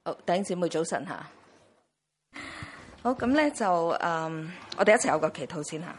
好，弟兄姊妹早晨嚇。好，咁咧就我哋一齊有個祈禱先嚇。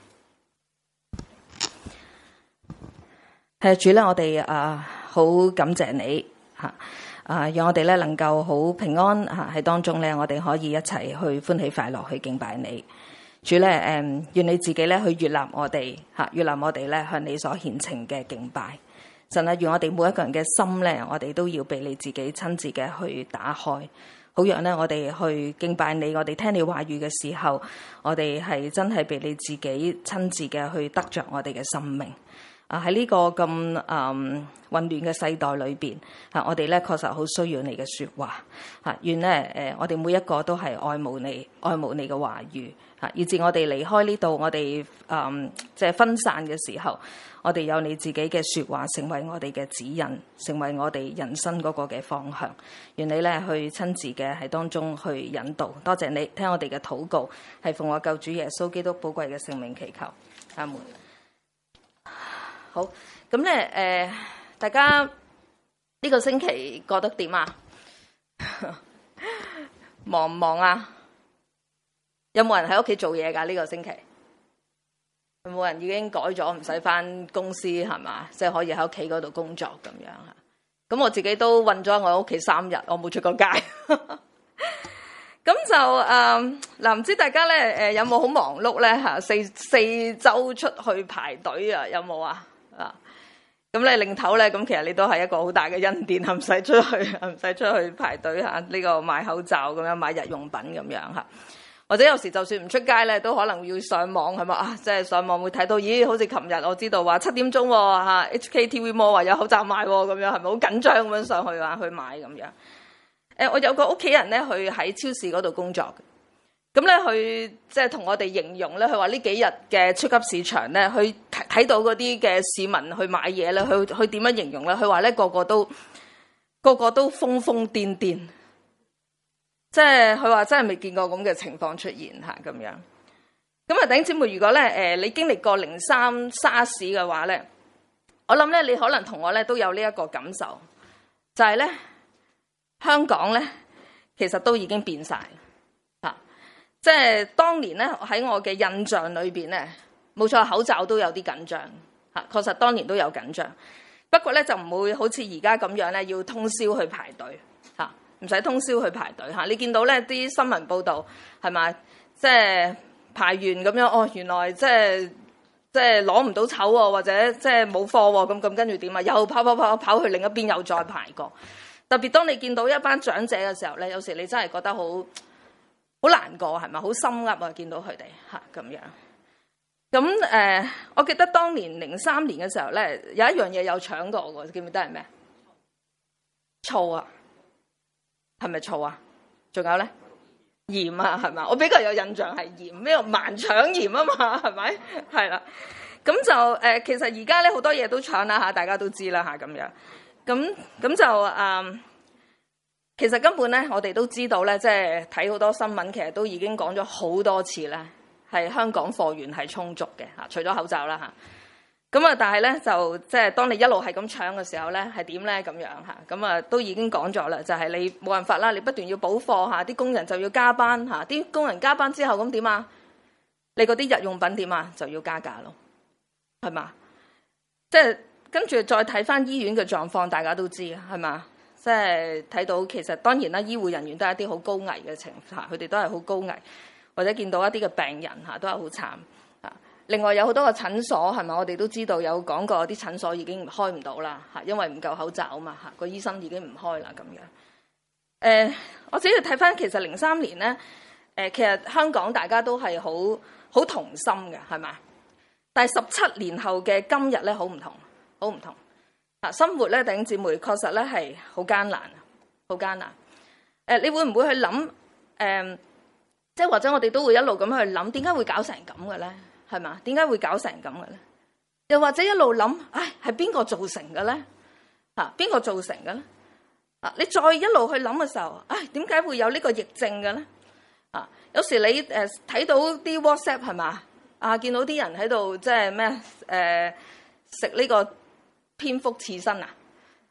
係主咧，我哋好感謝你嚇，讓我哋咧能夠好平安嚇喺當中咧，我哋可以一齊去歡喜快樂去敬拜你。主咧願你自己咧去悅納我哋嚇，悅納我哋咧向你所獻呈嘅敬拜。神啊，願我哋每一個人嘅心咧，我哋都要俾你自己親自嘅去打開，好讓咧我哋去敬拜你，我哋聽你話語嘅時候，我哋係真係俾你自己親自嘅去得着我哋嘅生命。喺呢個咁混亂嘅世代裏邊，我哋咧確實好需要你嘅説話。願咧我哋每一個都係愛慕你嘅話語，以至我哋離開呢度，我哋即係分散嘅時候，我哋有你自己嘅説話成為我哋嘅指引，成為我哋人生嗰個嘅方向。願你咧去親自嘅喺當中去引導。多謝你聽我哋嘅禱告，係奉我救主耶穌基督寶貴嘅聖名祈求，阿門。好，咁咧大家呢個星期過得點啊？忙唔忙啊？有冇人喺屋企做嘢㗎？呢個星期有冇人已經改咗唔使返公司係嘛？即係可以喺屋企嗰度工作咁樣啊？咁我自己都韞咗我屋企3日，我冇出過街。咁就嗱，唔知大家咧有冇好忙碌咧嚇？四周出去排隊啊？有冇啊？咁咧領頭咧，咁其實你都係一個好大嘅恩典，唔使出去排隊嚇。呢個買口罩咁樣，買日用品咁樣嚇。或者有時就算唔出街咧，都可能要上網係嘛？即係上網會睇到，咦？好似琴日我知道話7點鐘嚇 HKTV Mall 話有口罩賣喎，咁樣係咪好緊張咁樣上去話去買咁樣？我有個屋企人咧，佢喺超市嗰度工作。咁咧，佢即係同我哋形容咧，佢話呢幾日嘅超級市場咧，佢睇到嗰啲嘅市民去買嘢咧，佢點樣形容咧？佢話咧個個都瘋瘋癲癲，即係佢話真係未見過咁嘅情況出現嚇咁樣。咁啊，弟兄姊妹，如果咧你經歷過03 SARS 嘅話咧，我諗咧你可能同我咧都有呢一個感受，就係咧香港咧其實都已經變晒。即係當年咧，喺我嘅印象裏邊咧，冇錯，口罩都有啲緊張嚇，確實當年都有緊張。不過咧就唔會好似而家咁樣咧，要通宵去排隊嚇，唔使通宵去排隊嚇。你見到咧啲新聞報導係咪？即係排完咁樣，哦，原來即係攞唔到籌喎，或者即係冇貨喎，咁跟住點啊？又跑去另一邊又再排過。特別當你見到一班長者嘅時候咧，有時你真係覺得好難過係咪？好心噏啊！見到佢哋嚇咁樣。咁我記得當年03年嘅時候咧，有一樣嘢有搶過嘅，記唔記得係咩？醋啊，係咪醋啊？仲有咧鹽啊，係嘛？我比較有印象係鹽，咩盲搶鹽啊嘛，係咪？係啦。咁就其實而家咧好多嘢都搶啦嚇，大家都知啦嚇咁樣。咁就其實根本咧，我哋都知道咧，即係睇好多新聞，其實都已經講咗好多次咧，係香港貨源係充足嘅嚇，除咗口罩啦嚇。咁啊，但係咧就即係當你一路係咁搶嘅時候咧，係點咧咁樣嚇？咁啊都已經講咗啦，就係你冇辦法啦，你不斷要補貨嚇，啲工人就要加班嚇，啲工人加班之後咁點啊？你嗰啲日用品點啊？就要加價咯，係嘛？即係跟住再睇翻醫院嘅狀況，大家都知係嘛？即係睇到其實當然啦，醫護人員都係一啲好高危嘅情況，佢哋都係好高危，或者見到一啲嘅病人嚇都係好慘嚇。另外有好多個診所係咪？我哋都知道有講過啲診所已經開唔到啦嚇，因為唔夠口罩啊嘛嚇，個醫生已經唔開啦咁樣。我自己睇翻其實03年咧，其實香港大家都係好同心嘅係咪？但係17年後嘅今日咧，好唔同，好唔同。生活咧，弟兄姊妹確實咧係好艱難，好艱難。你會唔會去諗？即係或者我哋都會一路咁去諗，點解會搞成咁嘅咧？係嘛？點解會搞成咁嘅咧？又或者一路諗，係邊個造成嘅咧？邊個造成嘅咧？你再一路去諗嘅時候，點解會有呢個疫症嘅咧？有時你睇到啲 WhatsApp 係嘛？見到啲人喺度即係咩食呢個蝙蝠刺身啊！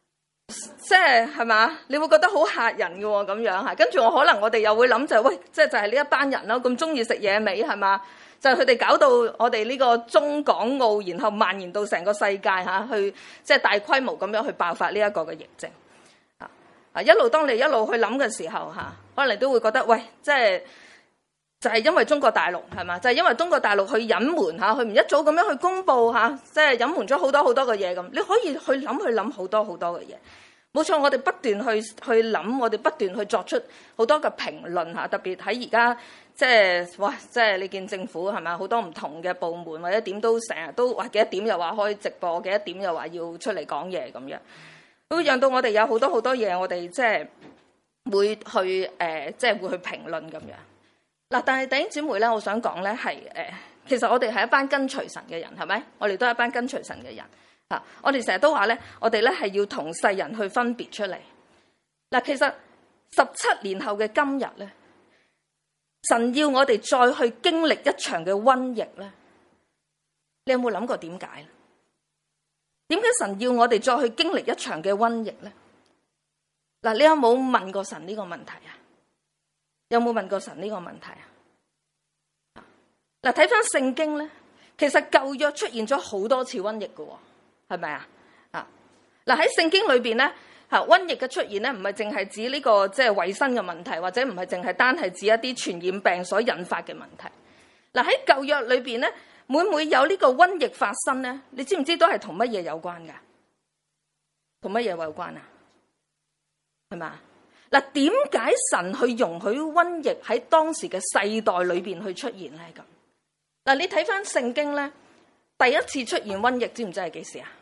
即係嘛？你會覺得好嚇人嘅喎，咁樣嚇。跟住可能我哋又會諗就係，喂，即係就係呢一班人咯，咁中意食野味係嘛？就係佢哋搞到我哋呢個中港澳，然後蔓延到成個世界嚇，去即係大規模咁樣去爆發呢一個嘅疫症。一路當你一路去諗嘅時候嚇，可能你都會覺得，喂，即係就係因為中國大陸係嘛？就係因為中國大陸去隱瞞嚇，佢唔一早咁樣去公佈嚇，即係隱瞞咗好多好多嘅嘢咁。你可以去諗好多好多嘅嘢。冇錯，我哋不斷去諗，我哋不斷去作出好多嘅評論嚇，特別喺而家即係哇，即係你見政府係咪好多唔同嘅部門或者點都成日都話幾多點又話開直播，幾多點又話要出嚟講嘢咁樣，會讓到我哋有好多好多嘢，我哋即係會去即係會去評論咁樣嗱。但係弟兄姊妹咧，我想講咧係其實我哋係一班跟隨神嘅人，係咪？我哋都係一班跟隨神嘅人。我哋成日都話咧，我哋咧係要同世人去分別出嚟。嗱，其實17年後嘅今日咧，神要我哋再去經歷一場嘅瘟疫咧，你有冇諗過點解咧？點解神要我哋再去經歷一場嘅瘟疫咧？嗱，你有冇問過神呢個問題啊？有冇問過神呢個問題啊？嗱，睇翻聖經咧，其實舊約出現咗好多次瘟疫嘅喎。係咪啊？嗱，喺聖經裏邊咧，瘟疫嘅出現咧，唔係淨係指呢個即係衞生嘅問題，或者唔係淨係單係指一啲傳染病所引發嘅問題。嗱，喺舊約裏邊咧，每有呢個瘟疫發生咧，你知唔知都係同乜嘢有關㗎？同乜嘢有關啊？係嘛？嗱，點解神去容許瘟疫喺當時嘅世代裏邊去出現咧？咁嗱，你睇翻聖經咧，第一次出現瘟疫，知唔知係幾時啊？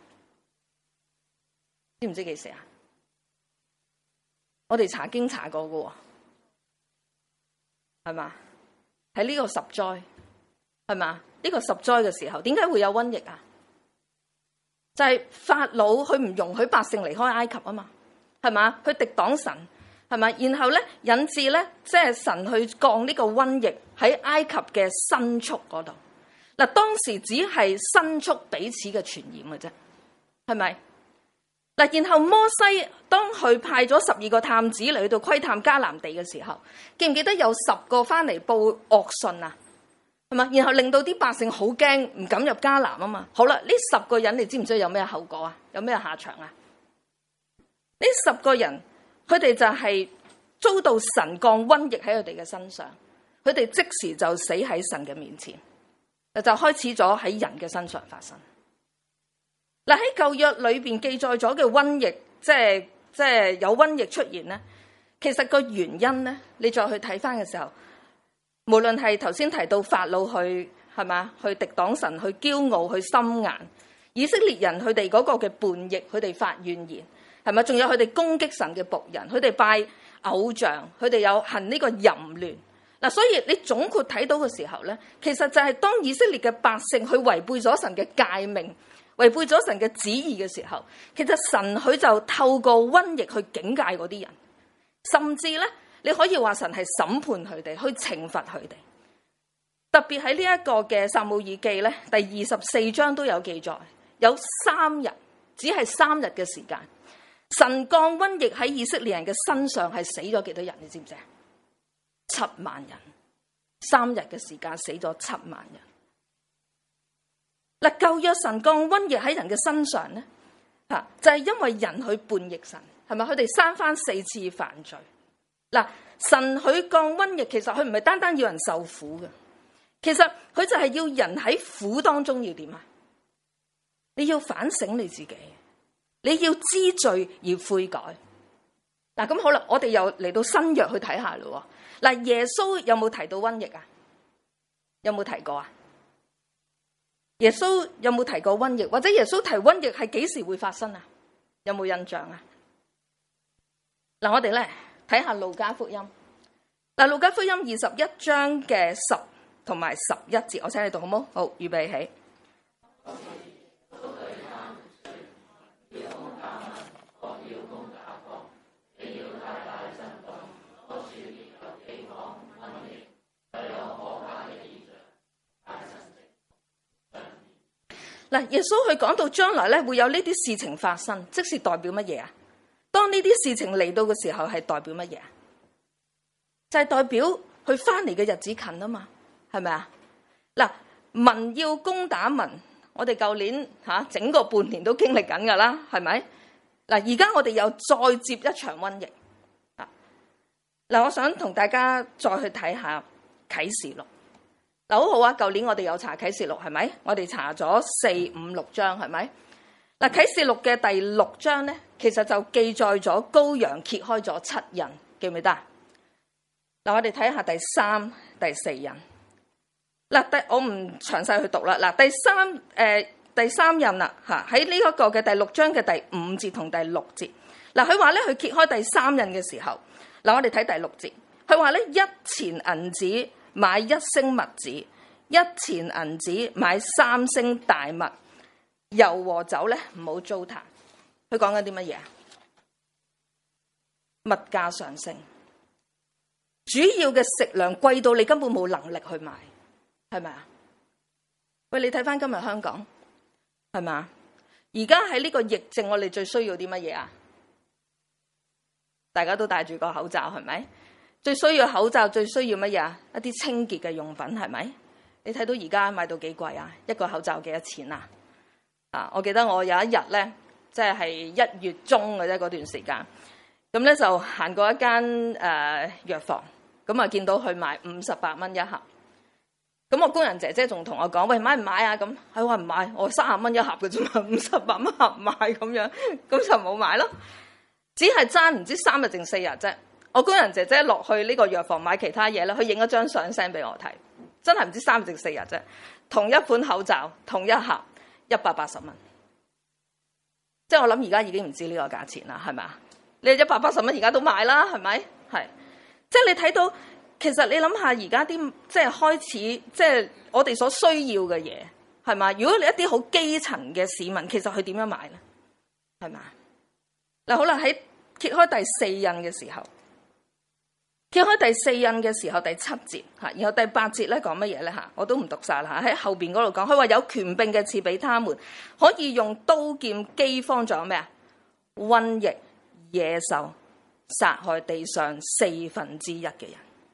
知唔知幾時啊？我哋查經查過嘅喎，係嘛？喺呢個十災，係嘛？呢個十災嘅時候，點解會有瘟疫啊？就係法老佢唔容許百姓離開埃及啊嘛，係嘛？佢敵擋神，係嘛？然後咧引致咧，即係神去降呢個瘟疫喺埃及嘅牲畜嗰度。嗱，當時只係牲畜彼此嘅傳染嘅啫，係咪？嗱，然後摩西當佢派咗12個探子嚟去到窺探迦南地嘅時候，記唔記得有10個翻嚟報惡信啊？係嘛？然後令到啲百姓好驚，唔敢入迦南啊嘛。好啦，呢10個人你知唔知有咩後果啊？有咩下場啊？呢10個人佢哋就係遭到神降瘟疫喺佢哋嘅身上，佢哋即時就死喺神嘅面前，就開始咗喺人嘅身上發生。嗱，喺舊約裏邊記載咗嘅瘟疫，即係有瘟疫出現咧，其實個原因咧，你再去睇翻嘅時候，無論係頭先提到法老去係嘛，去敵擋神，去驕傲，去心硬，以色列人佢哋嗰個嘅叛逆，佢哋發怨言，係咪？仲有佢哋攻擊神嘅僕人，佢哋拜偶像，佢哋有行呢個淫亂。嗱，所以你總括睇到嘅時候咧，其實就係當以色列嘅百姓去違背咗神嘅誡命，違背咗神嘅旨意嘅時候，其實神佢就透過瘟疫去警戒嗰啲人，甚至咧你可以話神係審判佢哋，去懲罰佢哋。特別喺呢一個嘅撒母耳記咧，第24章都有記載，有3日，只係3日嘅時間，神降瘟疫喺以色列人嘅身上係死咗幾多人？你知唔知啊？7萬人，3日嘅時間死咗7萬人。嗱，舊約神降瘟疫喺人嘅身上咧，就係因為人去叛逆神，係咪？佢哋三番4次犯罪。嗱，神佢降瘟疫，其實佢唔係單單要人受苦嘅，其實佢就係要人喺苦當中要點啊？你要反省你自己，你要知罪而悔改。嗱，咁好啦，我哋又嚟到新約去睇下咯。嗱，耶穌有冇提到瘟疫啊？有冇提過啊？耶穌有冇提過瘟疫？或者耶穌提瘟疫係幾時會發生啊？有冇印象啊？嗱，我哋咧睇下路加福音。嗱，路加福音21章嘅10同埋11節，我請你讀好冇？好，預備起。嗱，耶穌佢講到將來咧會有呢啲事情發生，即是代表乜嘢啊？ 呢啲事情嚟到嘅時候係代表乜嘢？就係代表佢翻嚟嘅日子近啊嘛，係咪啊？嗱，民要攻打民，我哋舊年整個半年都經歷緊噶啦，係咪？嗱，而家我哋又再接一場瘟疫啊！嗱，我想同大家再去睇下啟示錄。嗱，好好啊，舊年我哋有查啟示錄，係咪？我哋查咗4、5、6章，係咪？嗱，啟示錄嘅第6章咧，其實就記載咗羔羊揭開咗7印，記唔記得？嗱，我哋睇下第3、第4印。嗱，我唔詳細去讀啦。嗱，第3印啦，喺呢一個嘅第6章嘅第5節同第6節。嗱，佢話咧，佢揭開第3印嘅時候，嗱，我哋睇第6節，佢話咧，1錢銀子買1升麥子，1錢銀子買3升大麥，油和酒咧唔好糟蹋。佢講緊啲乜嘢啊？物價上升，主要嘅食糧貴到你根本冇能力去買，係咪啊？喂，你睇翻今日香港，係咪啊？而家喺呢個疫症，我哋最需要啲乜嘢啊？大家都戴住個口罩，係咪？最需要口罩，最需要乜嘢啊？一啲清潔嘅用品，係咪？你睇到而家買到幾貴啊？一個口罩幾多錢啊？我記得我有一日咧，即係1月中嘅啫，嗰段時間，咁咧就行過一間藥房，咁啊見到佢賣58蚊一盒，咁我工人姐姐仲同我講：喂，買唔買啊？咁佢話唔買，我30蚊一盒嘅啫嘛，58蚊盒買咁樣，咁就冇買咯。只係爭唔知3日定4日啫。我工人姐姐落去呢個藥房買其他嘢咧，佢影咗張相 send 俾我睇，真係唔知3日定4日啫。同一款口罩，同一盒，180蚊。即係我諗而家已經唔知呢個價錢啦，係咪啊？你180蚊而家都買啦，係咪？係。即係你睇到，其實你諗下而家啲即係開始，即係我哋所需要嘅嘢，係嘛？如果你一啲好基層嘅市民，其實佢點樣買咧？係嘛？嗱，好啦，喺揭開第4印嘅時候。揭開第4印嘅時候，第7節，然後第8節咧講乜嘢咧？我都唔讀晒啦，喺後邊嗰度講，佢話有權柄嘅賜俾他們，可以用刀劍、饑荒，仲有咩啊？瘟疫、野獸，殺害地上1/4嘅人。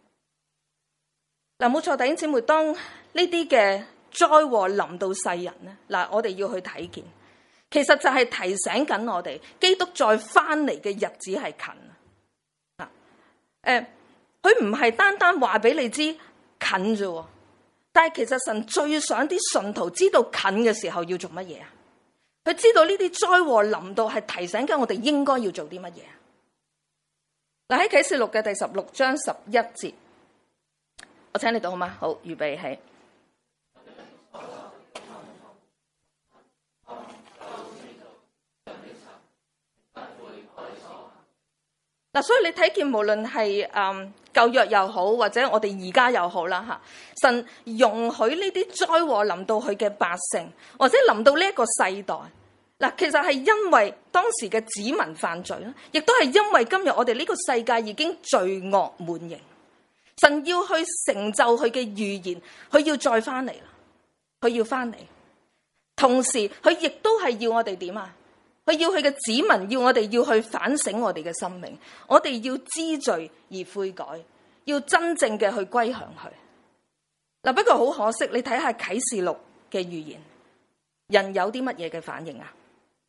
嗱，冇錯，弟兄姊妹，當呢啲嘅災禍臨到世人咧，嗱，我哋要去睇見，其實就係提醒緊我哋，基督再翻嚟嘅日子係近啊！佢唔係單單話俾你知近啫，但係其實神最想啲信徒知道近嘅時候要做乜嘢啊？佢知道呢啲災禍臨到係提醒緊我哋應該要做啲乜嘢啊？嗱，喺啟示錄嘅第16章11節，我請你讀好嗎？好，預備起。嗱，所以你睇見無論係舊約又好，或者我哋而家又好啦嚇，神容許呢啲災禍臨到佢嘅百姓，或者臨到呢一個世代。嗱，其實係因為當時嘅子民犯罪啦，亦都係因為今日我哋呢個世界已經罪惡滿盈，神要去成就佢嘅預言，佢要再翻嚟啦，佢要翻嚟，同時佢亦都係要我哋點啊？佢要佢嘅子民，要我哋要去反省我哋嘅生命，我哋要知罪而悔改，要真正嘅去歸向佢。嗱，不過好可惜，你睇下啟示錄嘅預言，人有啲乜嘢嘅反應啊？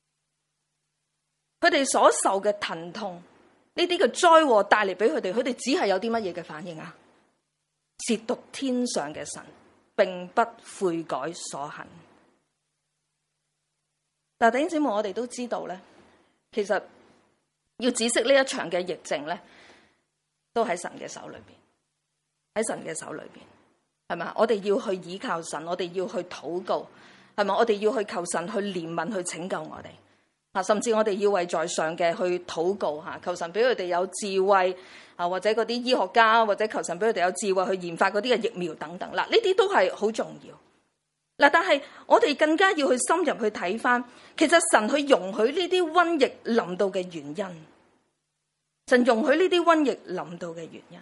佢哋所受嘅疼痛，呢啲嘅災禍帶嚟俾佢哋只係有啲乜嘢嘅反應啊？褻瀆天上嘅神，並不悔改所行。嗱，弟兄姊妹，我哋都知道咧，其實要止息呢一場嘅疫症咧，都喺神嘅手裏邊，喺神嘅手裏邊，係咪？我哋要去倚靠神，我哋要去禱告，係咪？我哋要去求神去憐憫，去拯救我哋。甚至我哋要為在上嘅去禱告嚇，求神俾佢哋有智慧啊，或者嗰啲醫學家，或者求神俾佢哋有智慧去研發嗰啲嘅疫苗等等。嗱，呢啲都係好重要。嗱，但係我哋更加要去深入去睇翻，其實神去容許呢啲瘟疫臨到嘅原因，神容許呢啲瘟疫臨到嘅原因。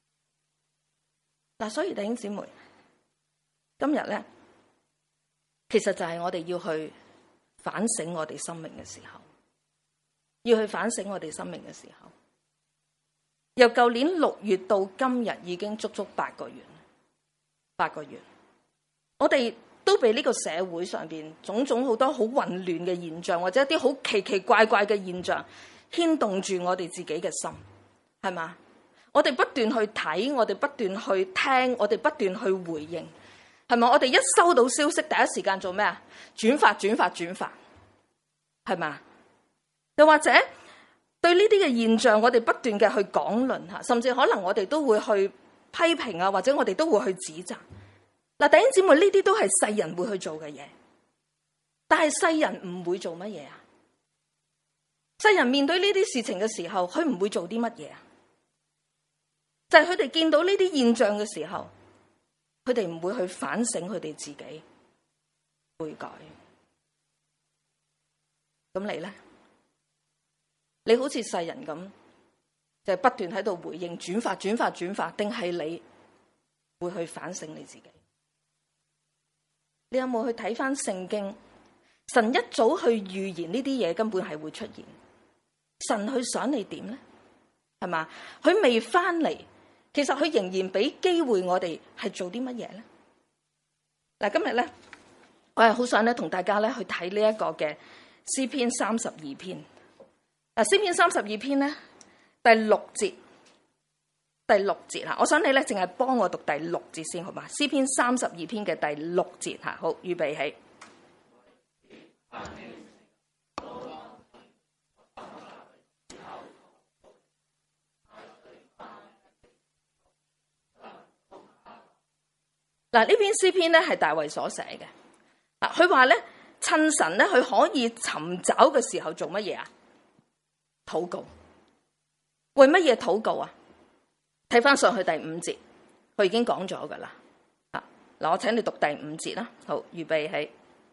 嗱，所以弟兄姊妹，今日咧，其實就係我哋要去反省我哋生命嘅時候。 要去反省我哋生命嘅時候。由舊年6月到今日已經足足8個月，8個月，我哋都被呢個社會上邊種種好多好混亂嘅現象，或者一啲好奇奇怪怪嘅現象牽動住我哋自己嘅心，係嘛？我哋不斷去睇，我哋不斷去聽，我哋不斷去回應，係咪？我哋一收到消息，第一時間做咩啊？轉發，係嘛？又或者對呢啲嘅現象，我哋不斷嘅去講論吓，甚至可能我哋都會去批評啊，或者我哋都會去指責。嗱，弟兄姊妹，呢啲都係世人會去做嘅嘢，但係世人唔會做乜嘢啊？世人面對呢啲事情嘅時候，佢唔會做啲乜嘢啊？就係佢哋見到呢啲現象嘅時候，佢哋唔會去反省佢哋自己悔改。咁你咧？你好似世人咁，就係不斷喺度回應、轉發，定係你會去反省你自己？你有冇去睇返聖經？神一早去預言呢啲嘢根本係會出現。神去想你點咧？係嘛？佢未返嚟，其實佢仍然俾機會我哋係做啲乜嘢咧？嗱，今日咧，我係好想咧同大家咧去睇呢一個嘅詩篇32篇。嗱，詩篇32篇咧第六節吓，我想你咧淨係幫我讀第6節先，好嘛？詩篇32篇嘅第6節吓，好，預備起。嗱，呢篇詩篇咧係大衛所寫嘅。啊，佢話咧趁神咧佢可以尋找嘅時候做乜嘢啊？禱告。為乜嘢禱告啊？睇翻上去第5節，佢已經講咗噶啦。啊，嗱，我請你讀第5節啦。好，預備起。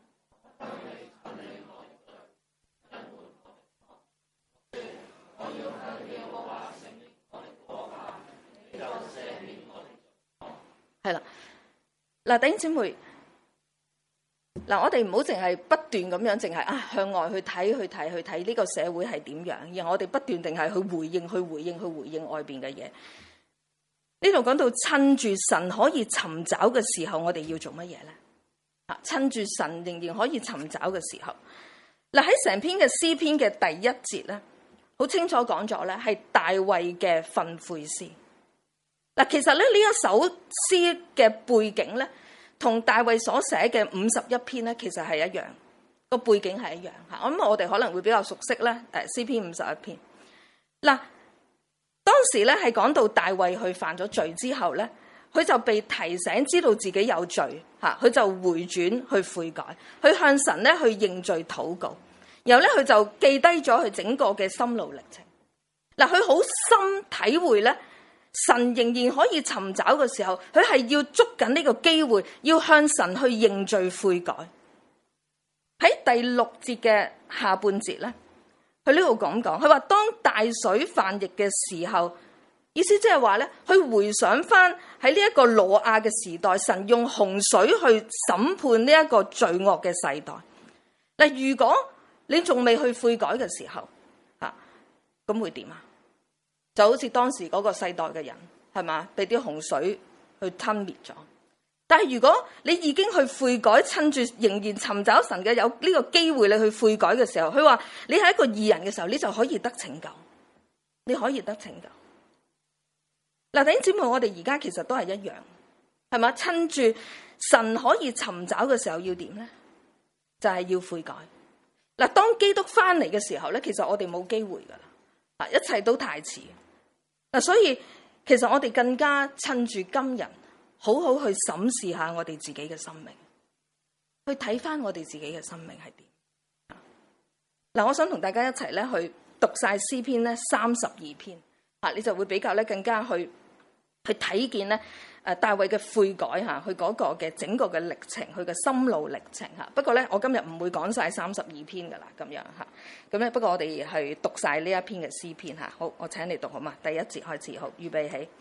係啦。嗱，弟兄姊妹，嗱，我哋唔好淨係不斷咁樣，淨係向外去睇呢個社會係點樣，然後我哋不斷定係去回應外邊嘅嘢。呢度講到趁住神可以尋找嘅時候，我哋要做乜嘢咧？啊，趁住神仍然可以尋找嘅時候，嗱，喺成篇嘅詩篇嘅第1節咧，好清楚講咗咧，係大衛嘅訓誨詩。嗱，其實咧呢一首詩嘅背景咧，同大衛所寫嘅51篇咧，其實係一樣，個背景係一樣吓。我哋可能會比較熟悉咧，詩篇51篇。嗱，當時咧係講到大衛去犯咗罪之後咧，佢就被提醒知道自己有罪吓，佢就回轉去悔改，去向神咧去認罪禱告，然後咧佢就記低咗佢整個嘅心路歷程。嗱，佢好深體會咧，神仍然可以尋找嘅時候，佢係要捉緊呢個機會，要向神去認罪悔改。喺第6節嘅下半節咧，佢呢度講，佢話當大水泛溢嘅時候，意思即係話咧，佢回想翻喺呢一個挪亞嘅時代，神用洪水去審判呢一個罪惡嘅世代。嗱，如果你仲未去悔改嘅時候，咁會點啊？就好似當時嗰個世代嘅人，係嘛，被啲洪水去吞滅咗。但係如果你已經去悔改，趁住仍然尋找神嘅有呢個機會，你去悔改嘅時候，佢話你係一個義人嘅時候，你就可以得拯救，你可以得拯救。嗱，弟兄姊妹，我哋而家其實都係一樣，係嘛？趁住神可以尋找嘅時候要點咧？就係要悔改。嗱，當基督翻嚟嘅時候咧，其實我哋冇機會噶啦，一切都太遲。嗱，所以其實我哋更加趁住今日，好好去審視下我哋自己嘅生命，去睇翻我哋自己嘅生命係點。嗱，我想同大家一齊咧去讀晒詩篇咧32篇，你就會比較咧更加去睇見咧大衛嘅悔改嚇，佢嗰個嘅整個嘅歷程，佢嘅心路歷程嚇。不過咧，我今日唔會講晒32篇噶啦，咁樣嚇。咁咧，不過我哋係讀晒呢一篇嘅詩篇嚇。好，我請你讀好嘛？第1節開始，好，預備起。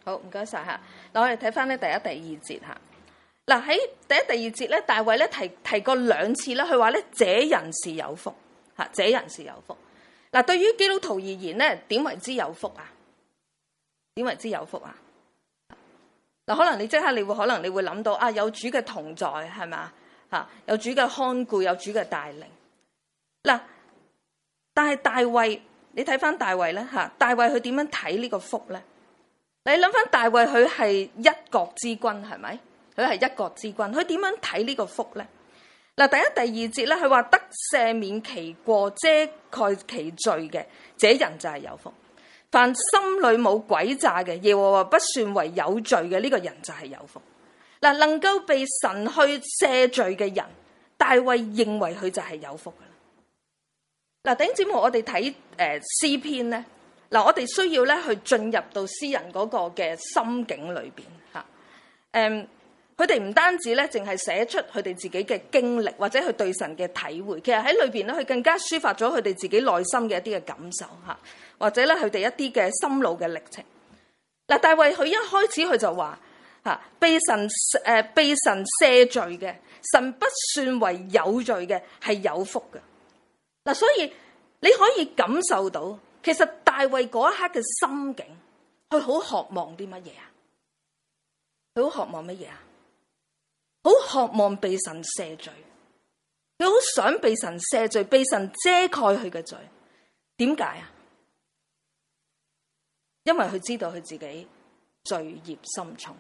好，唔該晒吓。嗱，我哋睇翻咧第一、第二節吓。嗱，喺第一、第二節咧，大衛咧提過兩次咧，佢話咧這人是有福吓，這人是有福。嗱，對於基督徒而言咧，點為之有福啊？點為之有福啊？嗱，可能你即刻你會諗到啊，有主嘅同在係咪？吓，有主嘅看顧，有主嘅帶領。嗱，但係大衛，你睇翻大衛咧吓，大衛佢點樣睇呢個福咧？你諗翻大衛佢係一國之君係咪？佢係一國之君，佢點樣睇呢個福咧？嗱，第一、第二節咧，佢話得赦免其過、遮蓋其罪嘅，這人就係有福。凡心裏冇詭詐嘅，耶和華不算為有罪嘅，呢個人就係有福。嗱，能夠被神去赦罪嘅人，大衛認為佢就係有福噶啦。嗱，弟兄姊妹，我哋睇詩篇咧，嗱，我哋需要咧去進入到詩人嗰個嘅心境裏邊吓，佢哋唔單止咧，淨係寫出佢哋自己嘅經歷或者佢對神嘅體會，其實喺裏邊咧，佢更加抒發咗佢哋自己內心嘅一啲嘅感受吓，或者咧佢哋一啲嘅心路嘅歷程。嗱，大衛佢一開始佢就話吓，被神赦罪嘅，神不算為有罪嘅，係有福嘅。嗱，所以你可以感受到，其實大衛嗰一刻嘅心境，佢好渴望啲乜嘢啊？佢好渴望乜嘢啊？好渴望被神赦罪，佢好想被神赦罪，被神遮蓋佢嘅罪。點解啊？因為佢知道佢自己罪孽深重。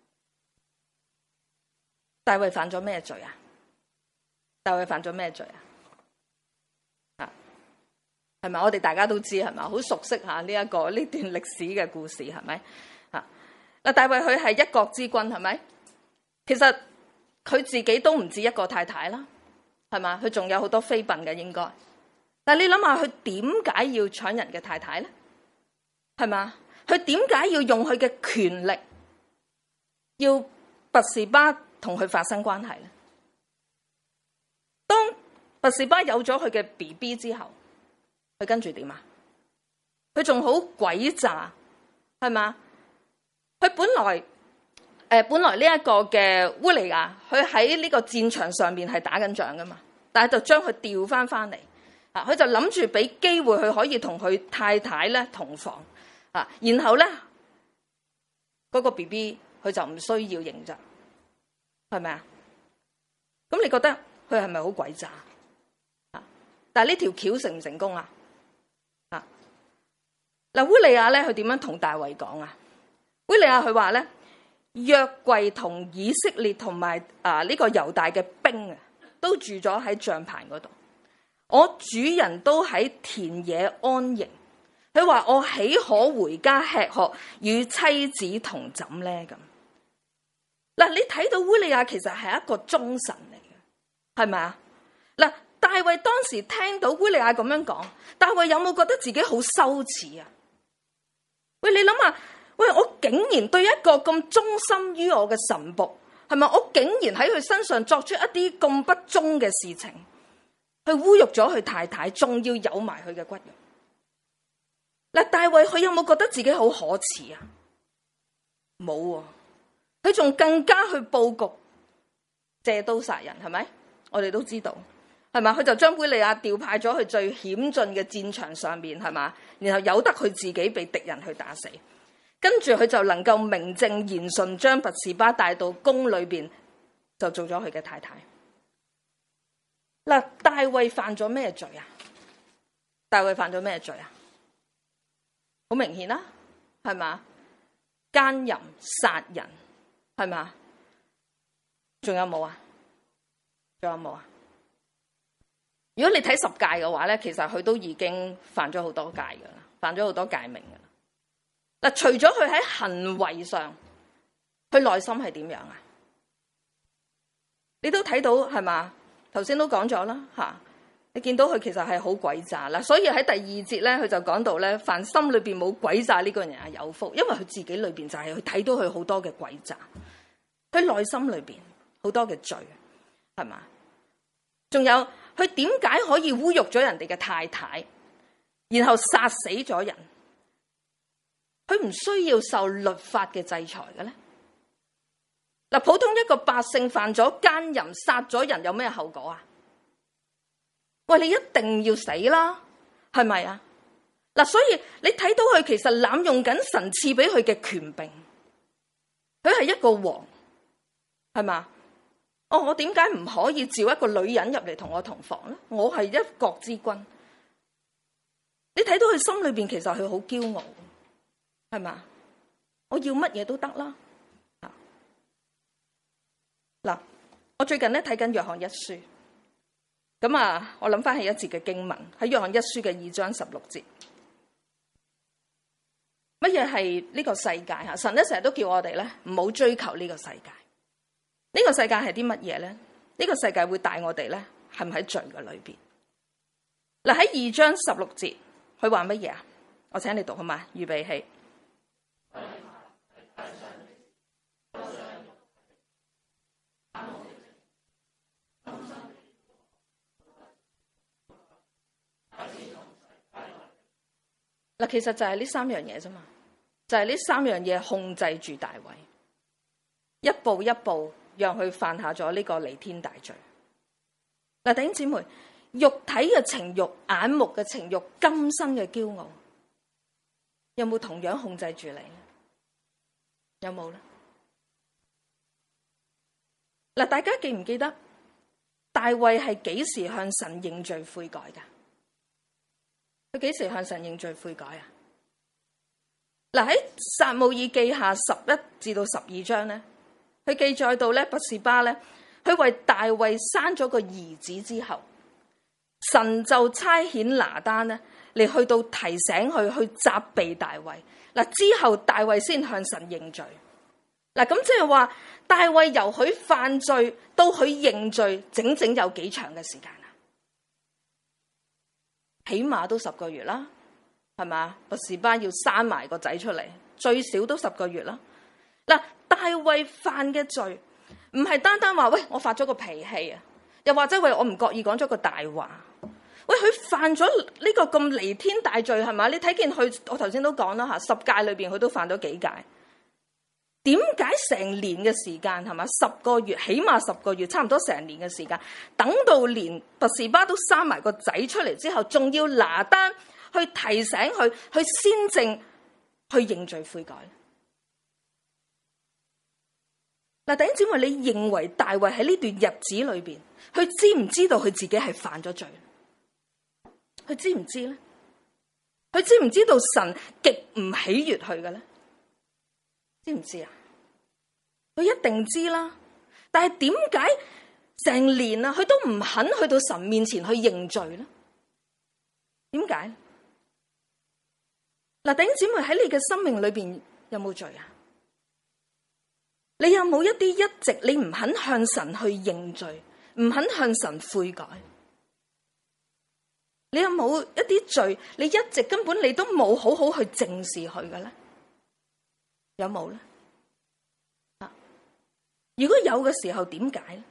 大衛犯咗咩罪啊？大衛犯咗咩罪啊？係咪？我哋大家都知係咪？好熟悉下呢段歷史嘅故事係咪？嗱，大衛佢係一國之君係咪？其實佢自己都唔止一個太太啦，係嘛？佢仲有好多妃嬪嘅應該。但係你諗下，佢點解要搶人嘅太太咧？係嘛？佢點解要用佢嘅權力，要拔示巴同佢發生關係咧？當拔示巴有咗佢嘅 BB 之後，佢跟住點啊？佢仲好詭詐，係嘛？佢本來呢一個嘅烏利亞，佢喺呢個戰場上面係打緊仗噶嘛，但係就將佢調翻嚟，佢就諗住俾機會佢可以同佢太太咧同房，然後咧嗰個 BB 佢就唔需要認責，係咪啊？咁你覺得佢係咪好詭詐？但係呢條橋成唔成功啊？嗱，烏利亞咧佢點樣同大衛講啊？烏利亞佢話咧，約櫃同以色列同埋呢個猶大嘅兵啊，都住咗喺帳棚嗰度。我主人都喺田野安營。佢話我豈可回家吃喝，與妻子同枕咧？咁嗱，你睇到烏利亞其實係一個忠臣嚟嘅，係咪啊？嗱，大衛當時聽到烏利亞咁樣講，大衛有冇覺得自己好羞恥啊？喂，你諗下。喂，我竟然對一個咁忠心於我嘅臣僕，係咪？我竟然喺佢身上作出一啲咁不忠嘅事情，去侮辱咗佢太太，仲要有埋佢嘅骨肉。嗱，大衛佢有冇覺得自己好可恥啊？冇啊，佢仲更加去佈局借刀殺人，係咪？我哋都知道，係咪？佢就將烏利亞調派咗去最險峻嘅戰場上面，係嘛？然後由得佢自己被敵人去打死。跟住佢就能夠名正言順將拔示巴帶到宮裏邊，就做咗佢嘅太太。嗱，大衛犯咗咩罪啊？大衛犯咗咩罪啊？好明顯啦，係嘛？奸淫、殺人，係嘛？仲有冇啊？仲有冇啊？如果你睇十誡嘅話咧，其實佢都已經犯咗好多誡噶啦，犯咗好多誡命噶啦。嗱，除咗佢喺行為上，佢內心係點樣啊？你都睇到係嘛？頭先都講咗啦嚇，你見到佢其實係好詭詐啦。所以喺第二節咧，佢就講到咧，凡心裏邊冇詭詐呢個人係有福，因為佢自己裏邊就係佢睇到佢好多嘅詭詐，佢內心裏邊好多嘅罪，係嘛？仲有佢點解可以侮辱咗人哋嘅太太，然後殺死咗人？ 佢唔需要受律法嘅制裁嘅咧？嗱，普通一個百姓犯咗奸淫、殺咗人，有咩後果啊？喂，你一定要死啦，係咪啊？嗱，所以你睇到佢其實濫用緊神賜俾佢嘅權柄，佢係一個王，係嘛？我點解唔可以召一個女人入嚟同我同房咧？我係一國之君。你睇到佢心裏邊其實佢好驕傲，係嘛？我要乜嘢都得啦。嗱，我最近咧睇緊約翰一書，咁啊，我諗翻起一節嘅經文喺約翰一書嘅2章16節。乜嘢係呢個世界吓？神咧成日都叫我哋咧唔好追求呢個世界。呢個世界係啲乜嘢咧？呢個世界會帶我哋咧係唔喺罪嘅裏邊？嗱，喺2章16節，佢話乜嘢啊？我請你讀好嘛？預備起。嗱，其實就係呢3樣嘢啫嘛，就係呢3樣嘢控制住大衛，一步一步讓佢犯下咗呢個彌天大罪。嗱，弟兄姊妹，肉體嘅情慾、眼目嘅情慾、今生嘅驕傲，有冇同樣控制住你？有冇咧？嗱，大家記唔記得大衛係幾時向神認罪悔改噶？佢幾時向神認罪悔改啊？嗱，喺撒母耳記下11至到12章咧，佢記載到咧，拔示巴咧，佢為大衛生咗個兒子之後，神就差遣拿單咧嚟去到提醒佢去責備大衛。嗱，之後大衛先向神認罪。嗱，咁即係話大衛由佢犯罪到佢認罪，整整有幾長嘅時間？起碼都10個月啦，係嘛？拔示巴要生埋個仔出嚟，最少都10個月啦。嗱，大衛犯嘅罪唔係單單話喂我發咗個脾氣啊，又或者喂我唔覺意講咗個大話。喂，佢犯咗呢個咁彌天大罪，係嘛？你睇見佢，我頭先都講啦吓，10屆裏邊佢都犯咗幾屆。點解成年嘅時間係嘛？10個月，起碼10個月，差唔多成年嘅時間，等到連拔示巴都生埋個仔出嚟之後，仲要拿單去提醒佢，去先正去認罪悔改。嗱，弟兄姊妹，你認為大衛喺呢段日子裏邊，佢知唔知道佢自己係犯咗罪？佢知唔知咧？佢知唔知道神極唔喜悅佢嘅咧？知唔知啊？佢一定知啦，但係點解成年啊，佢都唔肯去到神面前去認罪咧？點解？嗱，弟兄姊妹，喺你嘅生命裏邊有冇罪啊？你有冇一啲一直你唔肯向神去認罪，唔肯向神悔改？你有冇一啲罪，你一直根本你都冇好好去正視佢嘅咧？有冇咧？如果有嘅時候，點解咧？